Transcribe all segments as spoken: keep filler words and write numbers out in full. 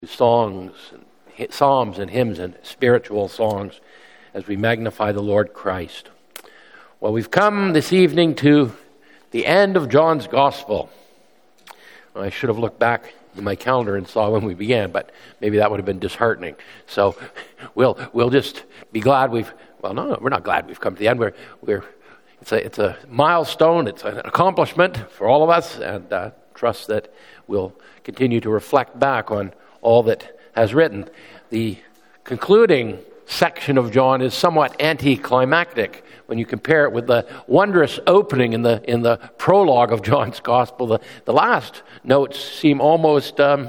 songs, and psalms and hymns and spiritual songs as we magnify the Lord Christ. Well, we've come this evening to the end of John's Gospel. I should have looked back in my calendar and saw when we began, but maybe that would have been disheartening. So we'll we'll just be glad we've, well, no, no we're not glad we've come to the end. We're, we're it's a, it's a milestone, it's an accomplishment for all of us, and uh, trust that we'll continue to reflect back on all that has written. The concluding section of John is somewhat anticlimactic when you compare it with the wondrous opening in the in the prologue of John's Gospel. The, the last notes seem almost um,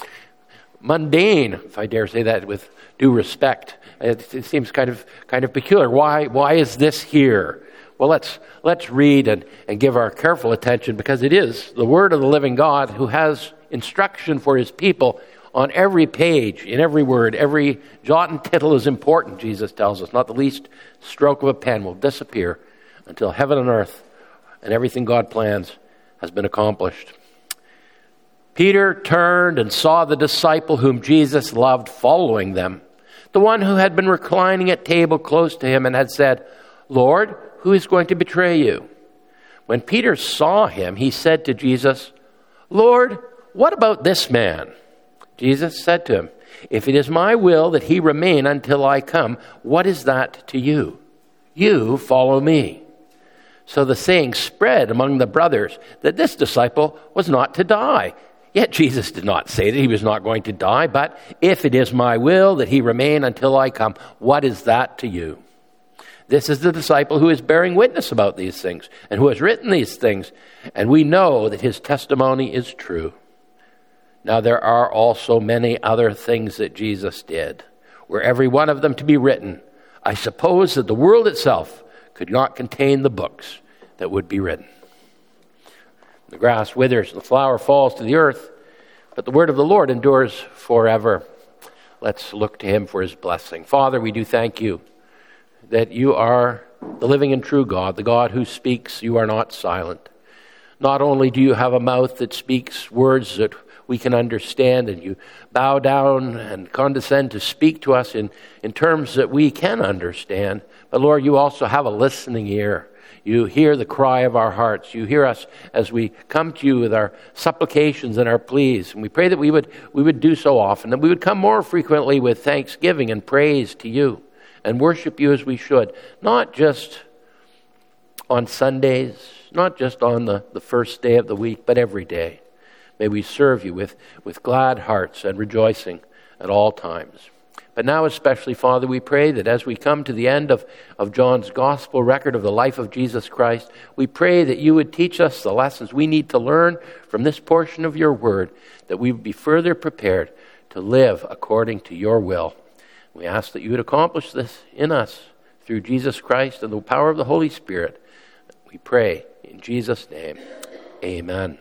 mundane, if I dare say that with due respect. It, it seems kind of kind of peculiar. Why why is this here? Well, let's let's read and, and give our careful attention, because it is the Word of the living God who has instruction for His people. On every page, in every word, every jot and tittle is important, Jesus tells us. Not the least stroke of a pen will disappear until heaven and earth and everything God plans has been accomplished. Peter turned and saw the disciple whom Jesus loved following them, the one who had been reclining at table close to him and had said, "Lord, who is going to betray you?" When Peter saw him, he said to Jesus, "Lord, what about this man?" Jesus said to him, "If it is my will that he remain until I come, what is that to you? You follow me." So the saying spread among the brothers that this disciple was not to die. Yet Jesus did not say that he was not going to die, but "If it is my will that he remain until I come, what is that to you?" This is the disciple who is bearing witness about these things and who has written these things, and we know that his testimony is true. Now there are also many other things that Jesus did, were every one of them to be written. I suppose that the world itself could not contain the books that would be written. The grass withers, and the flower falls to the earth, but the word of the Lord endures forever. Let's look to him for his blessing. Father, we do thank you that you are the living and true God, the God who speaks. You are not silent. Not only do you have a mouth that speaks words that we can understand, and you bow down and condescend to speak to us in, in terms that we can understand. But Lord, you also have a listening ear. You hear the cry of our hearts. You hear us as we come to you with our supplications and our pleas. And we pray that we would we would do so often, that we would come more frequently with thanksgiving and praise to you and worship you as we should, not just on Sundays, not just on the, the first day of the week, but every day. May we serve you with, with glad hearts and rejoicing at all times. But now especially, Father, we pray that as we come to the end of, of John's gospel record of the life of Jesus Christ, we pray that you would teach us the lessons we need to learn from this portion of your word, that we would be further prepared to live according to your will. We ask that you would accomplish this in us through Jesus Christ and the power of the Holy Spirit. We pray in Jesus' name. Amen.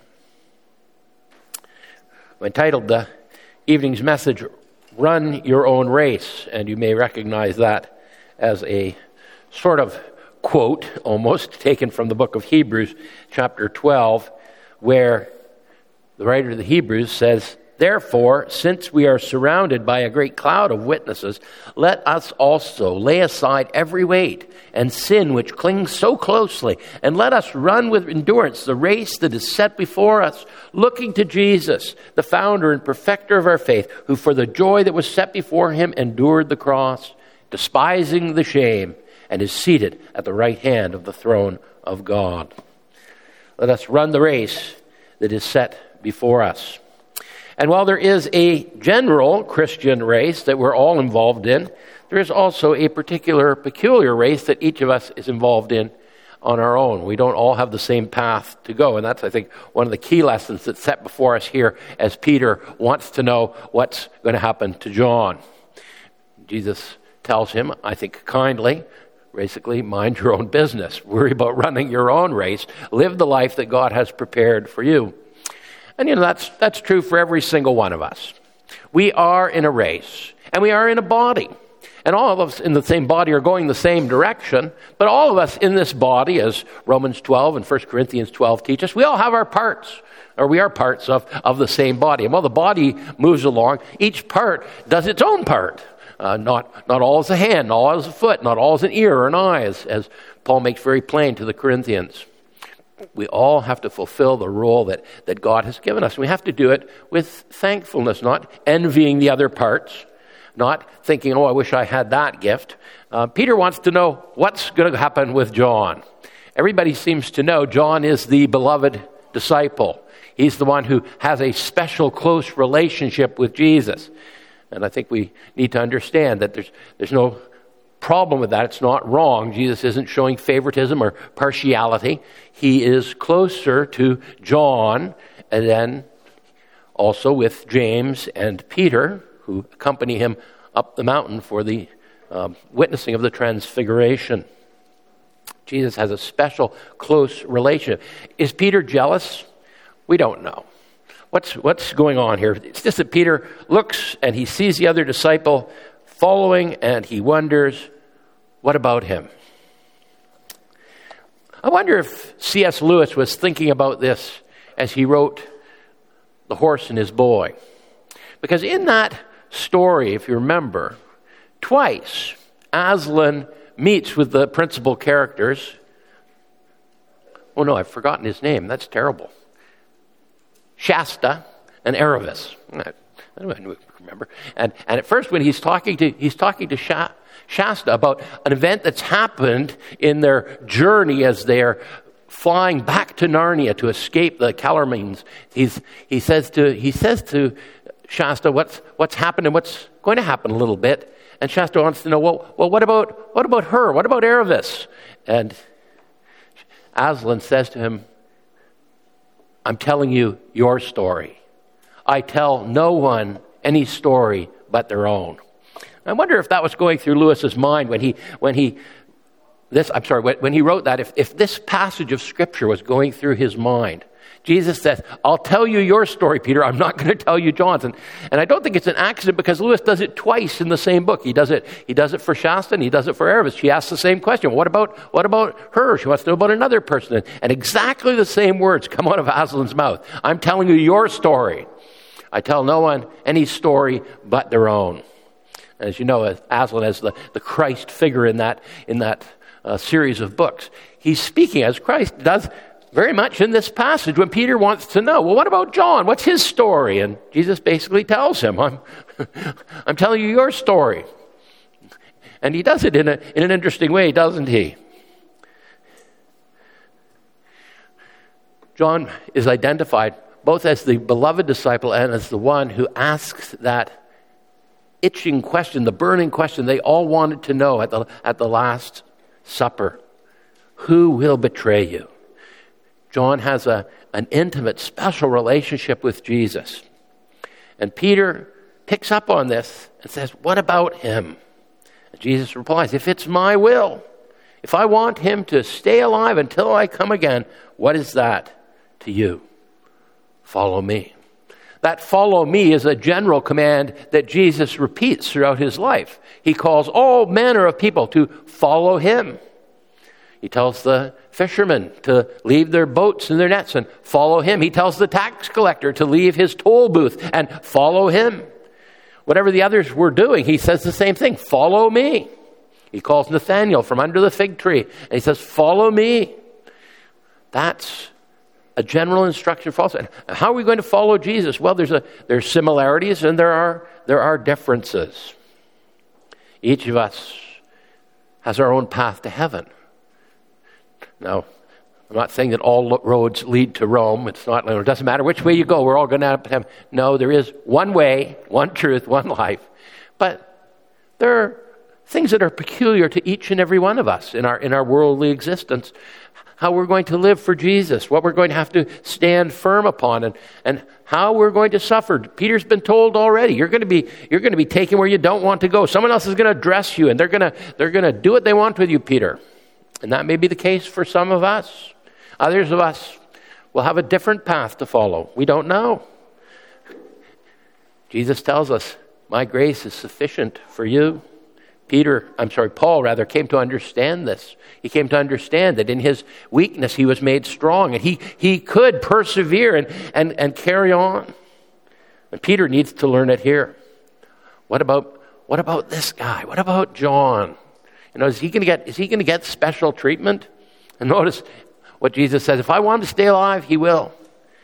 I entitled the evening's message, Run Your Own Race, and you may recognize that as a sort of quote, almost, taken from the book of Hebrews, chapter twelve, where the writer of the Hebrews says, "Therefore, since we are surrounded by a great cloud of witnesses, let us also lay aside every weight and sin which clings so closely, and let us run with endurance the race that is set before us, looking to Jesus, the founder and perfecter of our faith, who for the joy that was set before him endured the cross, despising the shame, and is seated at the right hand of the throne of God." Let us run the race that is set before us. And while there is a general Christian race that we're all involved in, there is also a particular, peculiar race that each of us is involved in on our own. We don't all have the same path to go. And that's, I think, one of the key lessons that's set before us here as Peter wants to know what's going to happen to John. Jesus tells him, I think kindly, basically, mind your own business. Worry about running your own race. Live the life that God has prepared for you. And, you know, that's that's true for every single one of us. We are in a race, and we are in a body. And all of us in the same body are going the same direction, but all of us in this body, as Romans twelve and First Corinthians twelve teach us, we all have our parts, or we are parts of, of the same body. And while the body moves along, each part does its own part. Uh, not, not all is a hand, not all is a foot, not all is an ear or an eye, as, as Paul makes very plain to the Corinthians. We all have to fulfill the role that, that God has given us. We have to do it with thankfulness, not envying the other parts, not thinking, oh, I wish I had that gift. Uh, Peter wants to know what's going to happen with John. Everybody seems to know John is the beloved disciple. He's the one who has a special, close relationship with Jesus. And I think we need to understand that there's there's no problem with that. It's not wrong. Jesus isn't showing favoritism or partiality. He is closer to John, and then also with James and Peter, who accompany him up the mountain for the um, witnessing of the transfiguration. Jesus has a special, close relationship. Is Peter jealous? We don't know. What's what's going on here? It's just that Peter looks and he sees the other disciple following and he wonders, what about him? I wonder if C S Lewis was thinking about this as he wrote The Horse and His Boy. Because in that story, if you remember, twice Aslan meets with the principal characters. Oh no, I've forgotten his name. That's terrible. Shasta and Aravis. I don't remember. And and at first, when he's talking to he's talking to Sha, Shasta about an event that's happened in their journey as they're flying back to Narnia to escape the Calormenes, he's he says to he says to Shasta what's what's happened and what's going to happen a little bit. And Shasta wants to know, well, well, what about what about her? What about Aravis? And Aslan says to him, I'm telling you your story. I tell no one any story but their own. I wonder if that was going through Lewis's mind when he, when he, this, I'm sorry, when, when he wrote that, if, if this passage of Scripture was going through his mind. Jesus says, I'll tell you your story, Peter. I'm not going to tell you John's. And, and I don't think it's an accident because Lewis does it twice in the same book. He does it, he does it for Shasta and he does it for Aravis. She asks the same question. What about, what about her? She wants to know about another person. And, and exactly the same words come out of Aslan's mouth. I'm telling you your story. I tell no one any story but their own. As you know, Aslan is the, the Christ figure in that, in that uh, series of books. He's speaking as Christ does very much in this passage when Peter wants to know, well, what about John? What's his story? And Jesus basically tells him, I'm, I'm telling you your story. And he does it in, a, in an interesting way, doesn't he? John is identified both as the beloved disciple and as the one who asks that itching question, the burning question they all wanted to know at the, at the Last Supper. Who will betray you? John has a, an intimate, special relationship with Jesus. And Peter picks up on this and says, what about him? And Jesus replies, if it's my will, if I want him to stay alive until I come again, what is that to you? Follow me. That follow me is a general command that Jesus repeats throughout his life. He calls all manner of people to follow him. He tells the fishermen to leave their boats and their nets and follow him. He tells the tax collector to leave his toll booth and follow him. Whatever the others were doing, he says the same thing. Follow me. He calls Nathanael from under the fig tree and he says, follow me. That's a general instruction for us. And how are we going to follow Jesus? Well, there's a there's similarities and there are there are differences. Each of us has our own path to heaven. Now, I'm not saying that all roads lead to Rome. It's not, it doesn't matter which way you go, we're all going to have heaven. No, there is one way, one truth, one life. But there are things that are peculiar to each and every one of us in our in our worldly existence. How we're going to live for Jesus, what we're going to have to stand firm upon, and, and how we're going to suffer. Peter's been told already, you're going to be you're going to be taken where you don't want to go. Someone else is going to address you, and they're going to they're going to do what they want with you, Peter. And that may be the case for some of us. Others of us will have a different path to follow. We don't know. Jesus tells us, my grace is sufficient for you. Peter, I'm sorry, Paul rather, came to understand this. He came to understand that in his weakness he was made strong, and he, he could persevere and, and, and carry on. And Peter needs to learn it here. What about what about this guy? What about John? You know, is he going to get is he going to get special treatment? And notice what Jesus says: if I want him to stay alive, he will.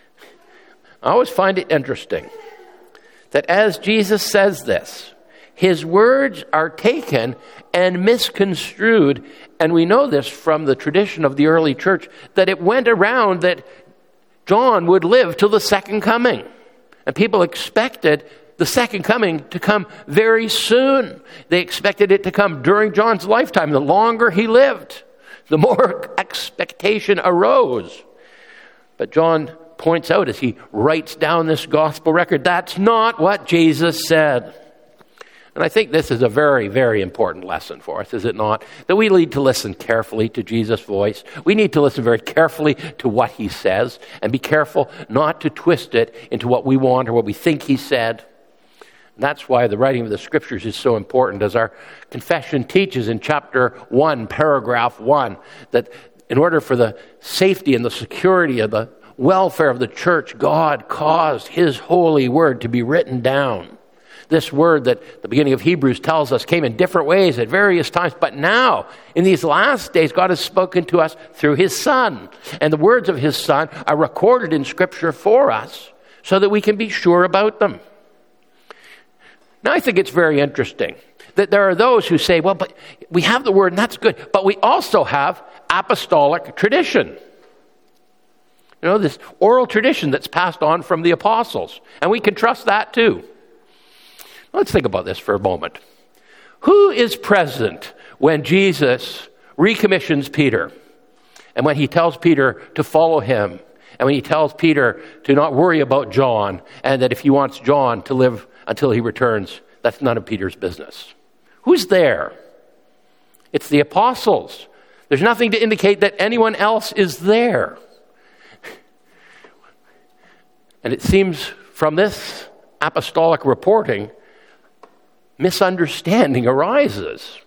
I always find it interesting that as Jesus says this, his words are taken and misconstrued. And we know this from the tradition of the early church, that it went around that John would live till the second coming. And people expected the second coming to come very soon. They expected it to come during John's lifetime. The longer he lived, the more expectation arose. But John points out as he writes down this gospel record, that's not what Jesus said. And I think this is a very, very important lesson for us, is it not? That we need to listen carefully to Jesus' voice. We need to listen very carefully to what he says and be careful not to twist it into what we want or what we think he said. And that's why the writing of the scriptures is so important, as our confession teaches in chapter one, paragraph one, that in order for the safety and the security of the welfare of the church, God caused his holy word to be written down. This word that the beginning of Hebrews tells us came in different ways at various times, but now, in these last days, God has spoken to us through his Son. And the words of his Son are recorded in Scripture for us so that we can be sure about them. Now, I think it's very interesting that there are those who say, well, but we have the word and that's good, but we also have apostolic tradition. You know, this oral tradition that's passed on from the apostles. And we can trust that too. Let's think about this for a moment. Who is present when Jesus recommissions Peter? And when he tells Peter to follow him? And when he tells Peter to not worry about John, and that if he wants John to live until he returns, that's none of Peter's business. Who's there? It's the apostles. There's nothing to indicate that anyone else is there. And it seems from this apostolic reporting, misunderstanding arises.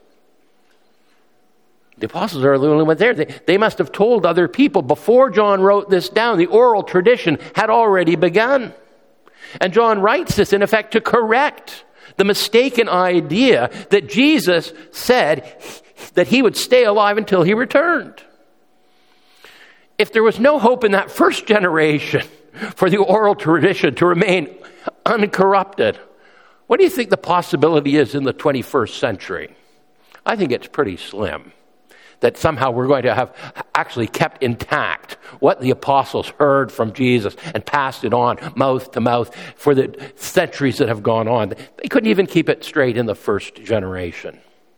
The apostles are the only ones there. They, they must have told other people before John wrote this down. The oral tradition had already begun. And John writes this, in effect, to correct the mistaken idea that Jesus said that he would stay alive until he returned. If there was no hope in that first generation for the oral tradition to remain uncorrupted, what do you think the possibility is in the twenty-first century? I think it's pretty slim that somehow we're going to have actually kept intact what the apostles heard from Jesus and passed it on mouth to mouth for the centuries that have gone on. They couldn't even keep it straight in the first generation.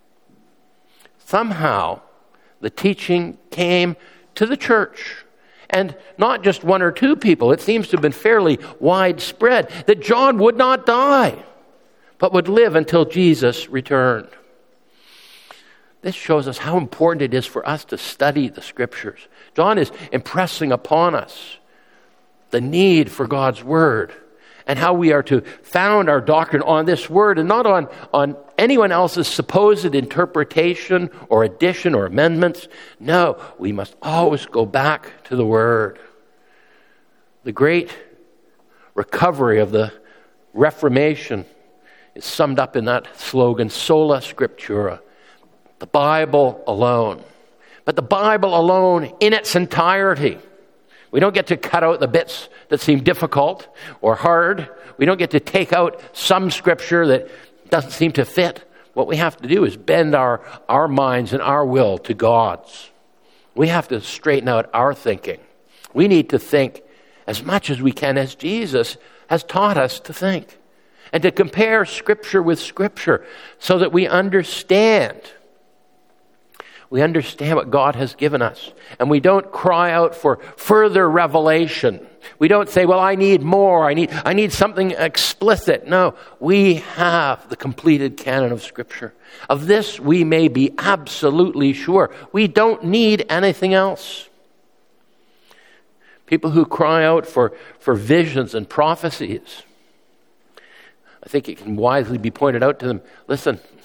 Somehow the teaching came to the church, and not just one or two people. It seems to have been fairly widespread that John would not die, but would live until Jesus returned. This shows us how important it is for us to study the Scriptures. John is impressing upon us the need for God's Word and how we are to found our doctrine on this Word and not on, on anyone else's supposed interpretation or addition or amendments. No, we must always go back to the Word. The great recovery of the Reformation is summed up in that slogan, Sola Scriptura, the Bible alone. But the Bible alone in its entirety. We don't get to cut out the bits that seem difficult or hard. We don't get to take out some Scripture that doesn't seem to fit. What we have to do is bend our, our minds and our will to God's. We have to straighten out our thinking. We need to think as much as we can as Jesus has taught us to think. And to compare Scripture with Scripture so that we understand. We understand what God has given us. And we don't cry out for further revelation. We don't say, well, I need more. I need, I need something explicit. No, we have the completed canon of Scripture. Of this we may be absolutely sure. We don't need anything else. People who cry out for, for visions and prophecies, I think it can wisely be pointed out to them, listen,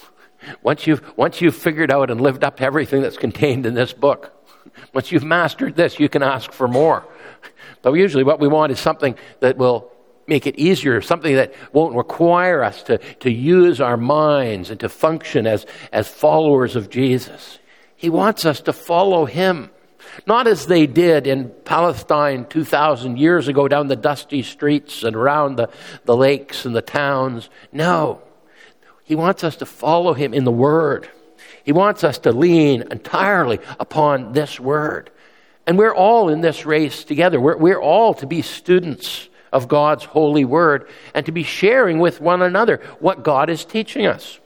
Once you've, once you've figured out and lived up everything that's contained in this book, once you've mastered this, you can ask for more. But usually what we want is something that will make it easier, something that won't require us to, to use our minds and to function as, as followers of Jesus. He wants us to follow him. Not as they did in Palestine two thousand years ago down the dusty streets and around the, the lakes and the towns. No. He wants us to follow him in the Word. He wants us to lean entirely upon this Word. And we're all in this race together. We're, we're all to be students of God's holy Word and to be sharing with one another what God is teaching us.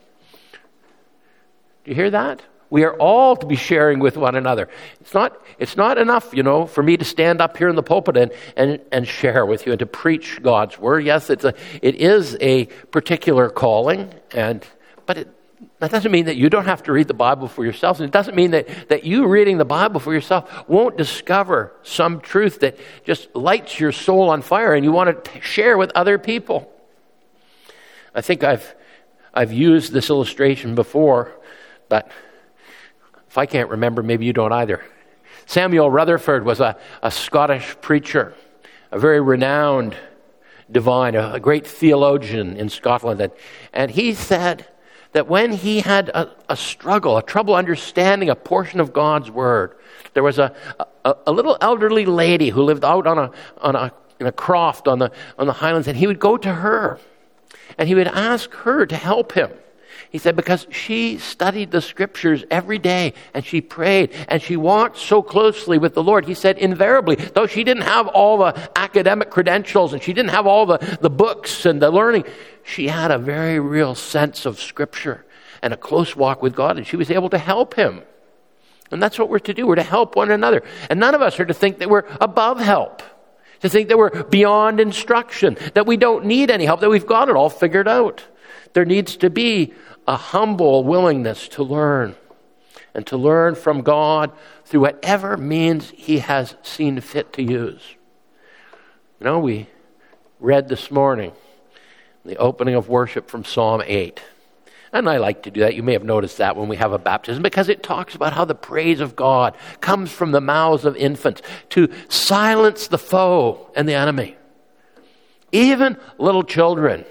Do you hear that? We are all to be sharing with one another. It's not, it's not enough, you know, for me to stand up here in the pulpit and, and, and share with you and to preach God's Word. Yes, it's a, it is a particular calling, and but it, that doesn't mean that you don't have to read the Bible for yourself. And it doesn't mean that, that you reading the Bible for yourself won't discover some truth that just lights your soul on fire and you want to share with other people. I think I've I've used this illustration before, but if I can't remember, maybe you don't either. Samuel Rutherford was a, a Scottish preacher, a very renowned divine, a, a great theologian in Scotland. And, and he said that when he had a, a struggle, a trouble understanding a portion of God's Word, there was a, a, a little elderly lady who lived out on a, on a, in a croft on the, on the Highlands, and he would go to her, and he would ask her to help him. He said, because she studied the Scriptures every day, and she prayed, and she walked so closely with the Lord. He said, invariably, though she didn't have all the academic credentials, and she didn't have all the, the books and the learning, she had a very real sense of Scripture and a close walk with God, and she was able to help him. And that's what we're to do. We're to help one another. And none of us are to think that we're above help, to think that we're beyond instruction, that we don't need any help, that we've got it all figured out. There needs to be a humble willingness to learn and to learn from God through whatever means he has seen fit to use. You know, we read this morning the opening of worship from Psalm eight. And I like to do that. You may have noticed that when we have a baptism, because it talks about how the praise of God comes from the mouths of infants to silence the foe and the enemy. Even little children.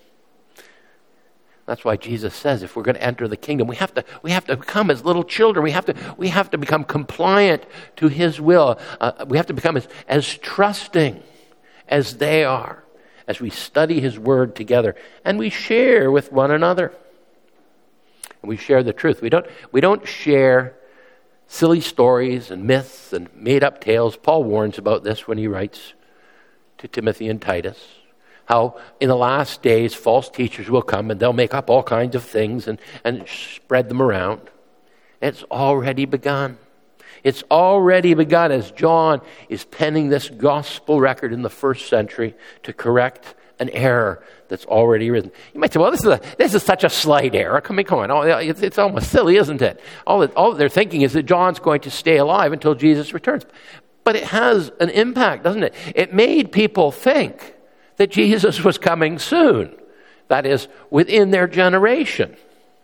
That's why Jesus says if we're going to enter the kingdom, we have to we have to become as little children. We have to we have to become compliant to his will. Uh, we have to become as, as trusting as they are as we study his word together and we share with one another. And we share the truth. We don't we don't share silly stories and myths and made-up tales. Paul warns about this when he writes to Timothy and Titus. How in the last days false teachers will come and they'll make up all kinds of things and, and spread them around. It's already begun. It's already begun as John is penning this gospel record in the first century to correct an error that's already risen. You might say, well, this is a, this is such a slight error. Come on, come on. Oh, it's, it's almost silly, isn't it? All that, all that they're thinking is that John's going to stay alive until Jesus returns. But it has an impact, doesn't it? It made people think that Jesus was coming soon. That is, within their generation.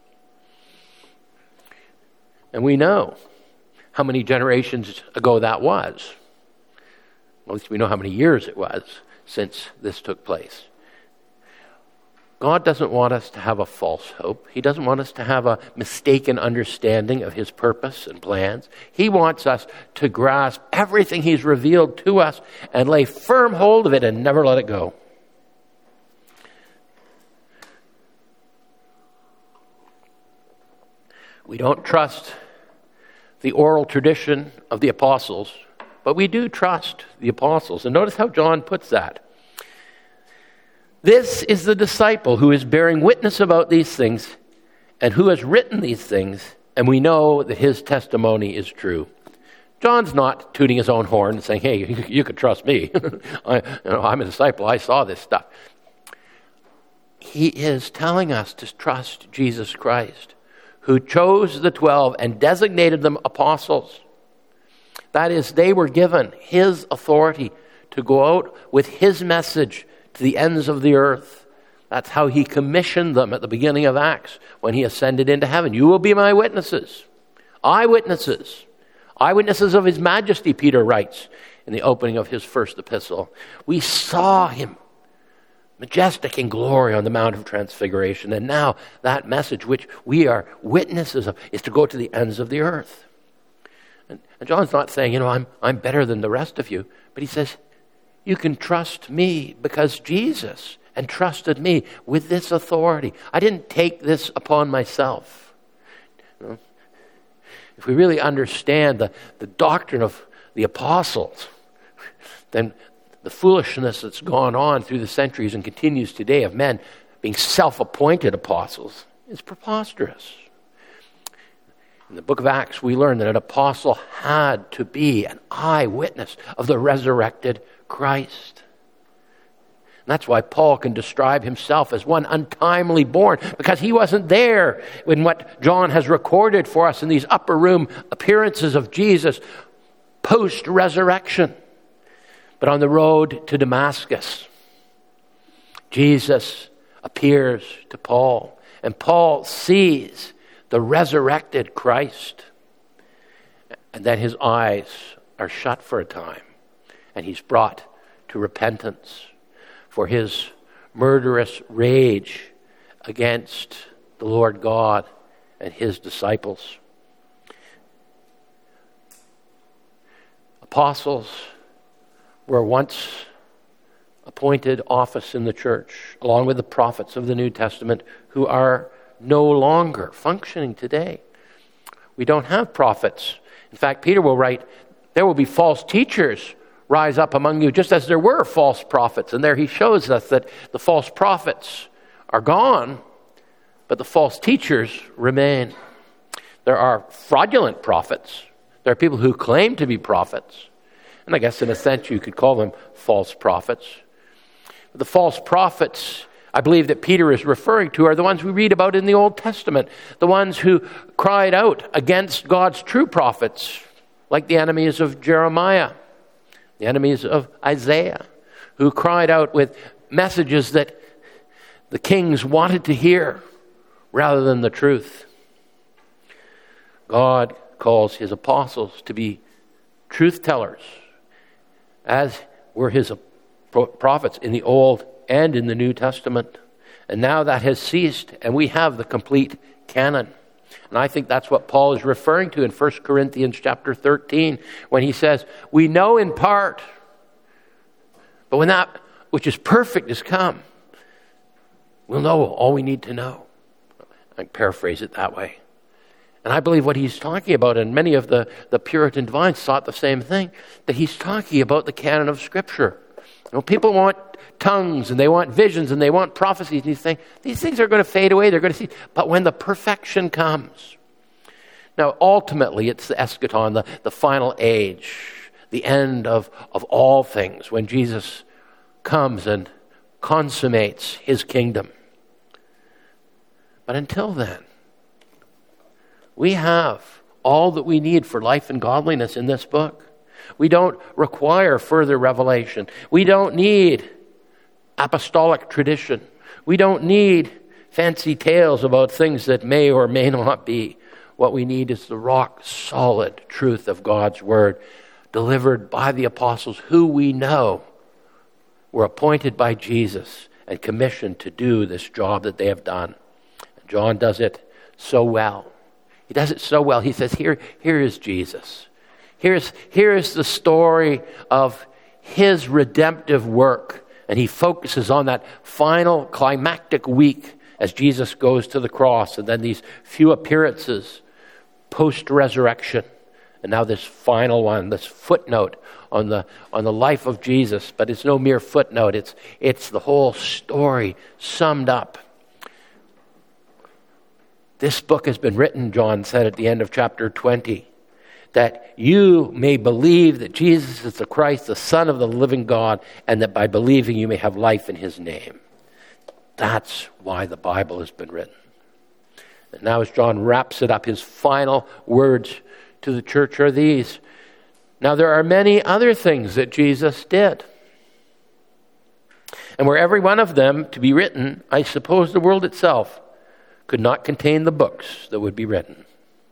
And we know how many generations ago that was. At least we know how many years it was since this took place. God doesn't want us to have a false hope. He doesn't want us to have a mistaken understanding of his purpose and plans. He wants us to grasp everything he's revealed to us and lay firm hold of it and never let it go. We don't trust the oral tradition of the apostles, but we do trust the apostles. And notice how John puts that. This is the disciple who is bearing witness about these things and who has written these things, and we know that his testimony is true. John's not tooting his own horn and saying, hey, you, you can trust me. I, you know, I'm a disciple. I saw this stuff. He is telling us to trust Jesus Christ, who chose the twelve and designated them apostles. That is, they were given his authority to go out with his message to the ends of the earth. That's how he commissioned them at the beginning of Acts when he ascended into heaven. You will be my witnesses, eyewitnesses, eyewitnesses of his majesty, Peter writes in the opening of his first epistle. We saw him majestic in glory on the Mount of Transfiguration. And now that message, which we are witnesses of, is to go to the ends of the earth. And, and John's not saying, you know, I'm, I'm better than the rest of you. But he says, you can trust me because Jesus entrusted me with this authority. I didn't take this upon myself. You know, if we really understand the, the doctrine of the apostles, then the foolishness that's gone on through the centuries and continues today of men being self-appointed apostles is preposterous. In the book of Acts, we learn that an apostle had to be an eyewitness of the resurrected Christ. And that's why Paul can describe himself as one untimely born, because he wasn't there in what John has recorded for us in these upper room appearances of Jesus post-resurrection. But on the road to Damascus, Jesus appears to Paul, and Paul sees the resurrected Christ. And then his eyes are shut for a time, and he's brought to repentance for his murderous rage against the Lord God and his disciples. Apostles were once appointed office in the church, along with the prophets of the New Testament, who are no longer functioning today. We don't have prophets. In fact, Peter will write, there will be false teachers rise up among you, just as there were false prophets. And there he shows us that the false prophets are gone, but the false teachers remain. There are fraudulent prophets. There are people who claim to be prophets. And I guess in a sense you could call them false prophets. But the false prophets, I believe that Peter is referring to, are the ones we read about in the Old Testament. The ones who cried out against God's true prophets, like the enemies of Jeremiah, the enemies of Isaiah, who cried out with messages that the kings wanted to hear rather than the truth. God calls his apostles to be truth tellers, as were his prophets in the Old and in the New Testament. And now that has ceased, and we have the complete canon. And I think that's what Paul is referring to in First Corinthians chapter thirteen, when he says, we know in part, but when that which is perfect has come, we'll know all we need to know. I paraphrase it that way. And I believe what he's talking about, and many of the, the Puritan divines thought the same thing, that he's talking about the canon of Scripture. You know, people want tongues, and they want visions, and they want prophecies, and he's saying, these things are going to fade away, they're going to cease. But when the perfection comes, now ultimately it's the eschaton, the, the final age, the end of, of all things, when Jesus comes and consummates his kingdom. But until then, we have all that we need for life and godliness in this book. We don't require further revelation. We don't need apostolic tradition. We don't need fancy tales about things that may or may not be. What we need is the rock-solid truth of God's Word, delivered by the apostles, who we know were appointed by Jesus and commissioned to do this job that they have done. John does it so well. He does it so well. He says, here, here is Jesus. Here's, here is the story of his redemptive work. And he focuses on that final climactic week as Jesus goes to the cross, and then these few appearances post-resurrection. And now this final one, this footnote on the on the life of Jesus. But it's no mere footnote. It's it's the whole story summed up. This book has been written, John said at the end of chapter twenty, that you may believe that Jesus is the Christ, the Son of the living God, and that by believing you may have life in his name. That's why the Bible has been written. And now as John wraps it up, his final words to the church are these. Now there are many other things that Jesus did. And were every one of them to be written, I suppose the world itself could not contain the books that would be written.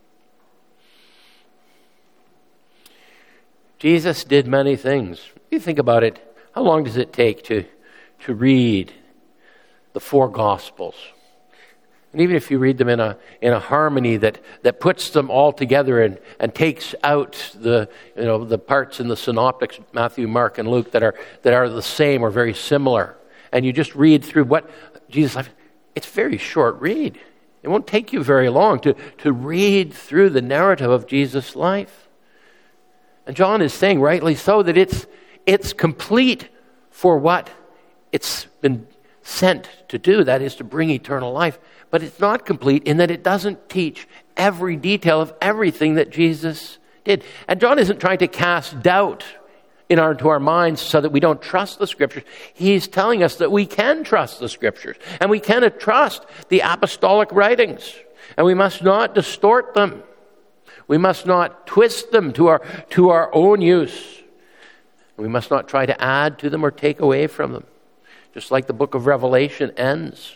Jesus did many things. You think about it, how long does it take to, to read the four Gospels? And even if you read them in a in a harmony that, that puts them all together and, and takes out the you know the parts in the synoptics, Matthew, Mark, and Luke that are that are the same or very similar, and you just read through what Jesus' life, it's a very short read. It won't take you very long to, to read through the narrative of Jesus' life. And John is saying, rightly so, that it's it's complete for what it's been sent to do, that is to bring eternal life. But it's not complete in that it doesn't teach every detail of everything that Jesus did. And John isn't trying to cast doubt in our, into our minds so that we don't trust the Scriptures. He's telling us that we can trust the Scriptures and we can trust the apostolic writings, and we must not distort them. We must not twist them to our, to our own use. We must not try to add to them or take away from them. Just like the book of Revelation ends.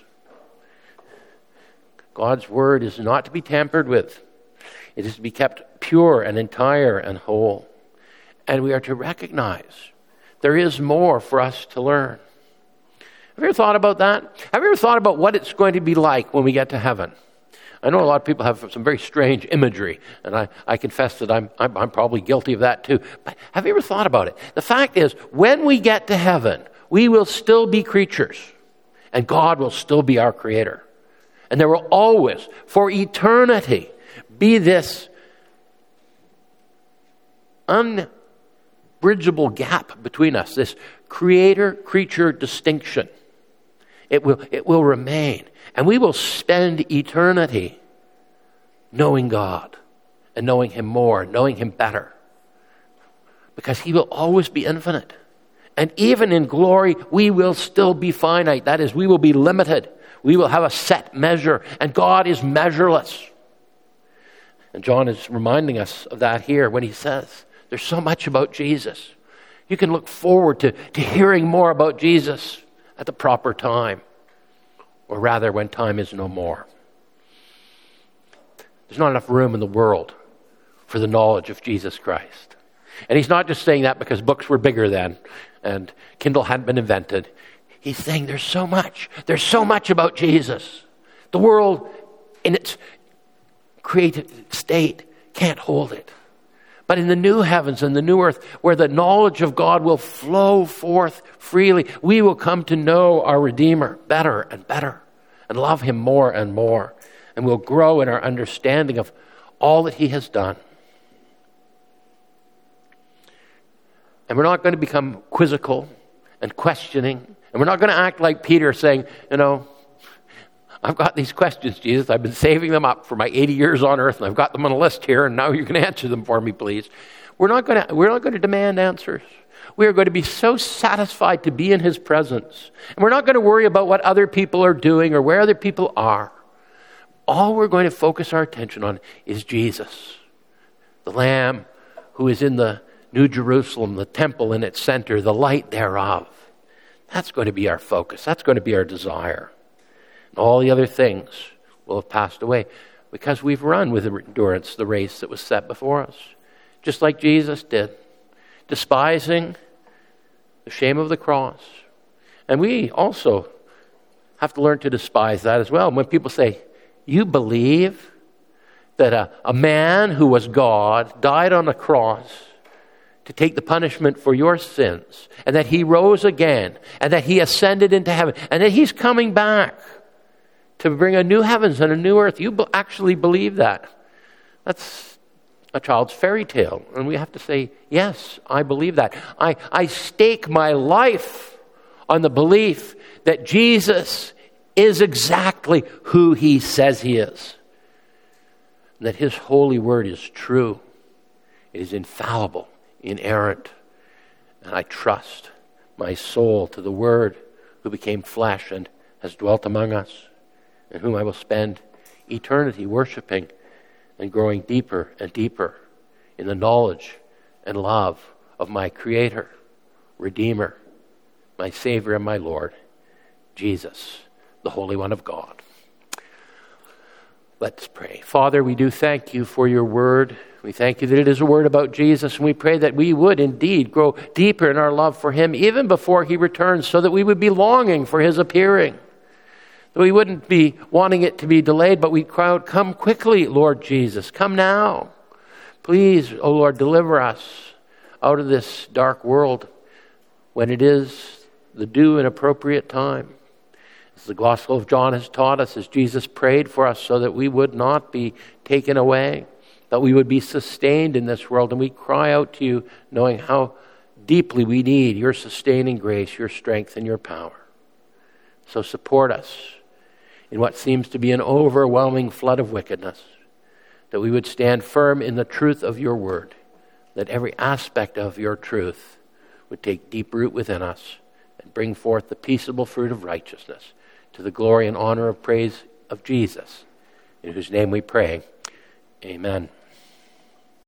God's word is not to be tampered with. It is to be kept pure and entire and whole. And we are to recognize there is more for us to learn. Have you ever thought about that? Have you ever thought about what it's going to be like when we get to heaven? I know a lot of people have some very strange imagery, and I, I confess that I'm, I'm, I'm probably guilty of that too. But have you ever thought about it? The fact is, when we get to heaven, we will still be creatures, and God will still be our creator. And there will always, for eternity, be this unbridgeable gap between us, this creator-creature distinction. It will, it will remain. And we will spend eternity knowing God and knowing Him more, knowing Him better. Because He will always be infinite. And even in glory, we will still be finite. That is, we will be limited. We will have a set measure, and God is measureless. And John is reminding us of that here when he says, there's so much about Jesus. You can look forward to, to hearing more about Jesus at the proper time, or rather when time is no more. There's not enough room in the world for the knowledge of Jesus Christ. And he's not just saying that because books were bigger then and Kindle hadn't been invented. He's saying there's so much. There's so much about Jesus. The world in its created state can't hold it. But in the new heavens and the new earth, where the knowledge of God will flow forth freely, we will come to know our Redeemer better and better and love Him more and more. And we'll grow in our understanding of all that He has done. And we're not going to become quizzical and questioning. And we're not going to act like Peter saying, you know, I've got these questions, Jesus. I've been saving them up for my eighty years on earth, and I've got them on a list here, and now you can answer them for me, please. We're not going to, we're not going to demand answers. We are going to be so satisfied to be in His presence. And we're not going to worry about what other people are doing or where other people are. All we're going to focus our attention on is Jesus, the Lamb who is in the New Jerusalem, the temple in its center, the light thereof. That's going to be our focus. That's going to be our desire. And all the other things will have passed away because we've run with endurance the race that was set before us, just like Jesus did, despising the shame of the cross. And we also have to learn to despise that as well. And when people say, you believe that a, a man who was God died on a cross to take the punishment for your sins, and that He rose again, and that He ascended into heaven, and that He's coming back to bring a new heavens and a new earth. You be- actually believe that. That's a child's fairy tale. And we have to say, yes, I believe that. I, I stake my life on the belief that Jesus is exactly who He says He is. And that His holy word is true. It is infallible, inerrant. And I trust my soul to the Word who became flesh and has dwelt among us, and whom I will spend eternity worshiping and growing deeper and deeper in the knowledge and love of my Creator, Redeemer, my Savior, and my Lord. Jesus, the Holy One of God. Let's pray. Father, we do thank you for your word. We thank you that it is a word about Jesus, and we pray that we would indeed grow deeper in our love for him even before he returns, so that we would be longing for his appearing. That we wouldn't be wanting it to be delayed, but we'd cry out, come quickly, Lord Jesus, come now. Please, O Lord, deliver us out of this dark world when it is the due and appropriate time. As the Gospel of John has taught us, as Jesus prayed for us so that we would not be taken away, that we would be sustained in this world. And we cry out to you knowing how deeply we need your sustaining grace, your strength, and your power. So support us in what seems to be an overwhelming flood of wickedness, that we would stand firm in the truth of your word, that every aspect of your truth would take deep root within us and bring forth the peaceable fruit of righteousness to the glory and honor of praise of Jesus, in whose name we pray. Amen.